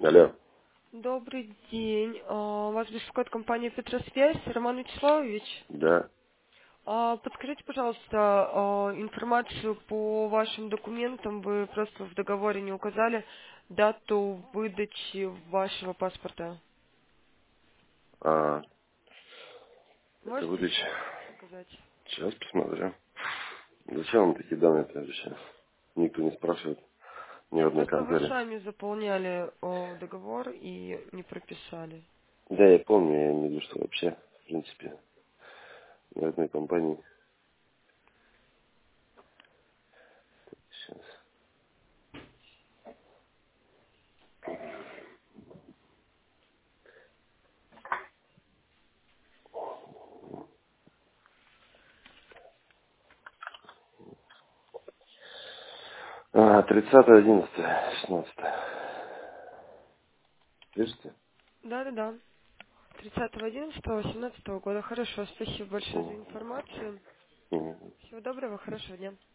Алло. Добрый день. Вас беспокоит компания Петросвязь. Роман Вячеславович. Да. Подскажите, пожалуйста, информацию по вашим документам. Вы просто в договоре не указали дату выдачи вашего паспорта. А, это Можете выдача. сейчас сказать? Сейчас посмотрю. Зачем вам такие данные-то вообще? Никто не спрашивает. Ни в Нет, одной просто вы конторе. сами заполняли договор и не прописали. Да, я помню, я имею в виду, что вообще, в принципе, ни в одной компании. Сейчас. 30.11.16. Слышите? Да-да-да. 30.11.18 года. Хорошо, спасибо большое за Мгм. информацию. Мгм. Всего доброго, хорошего дня.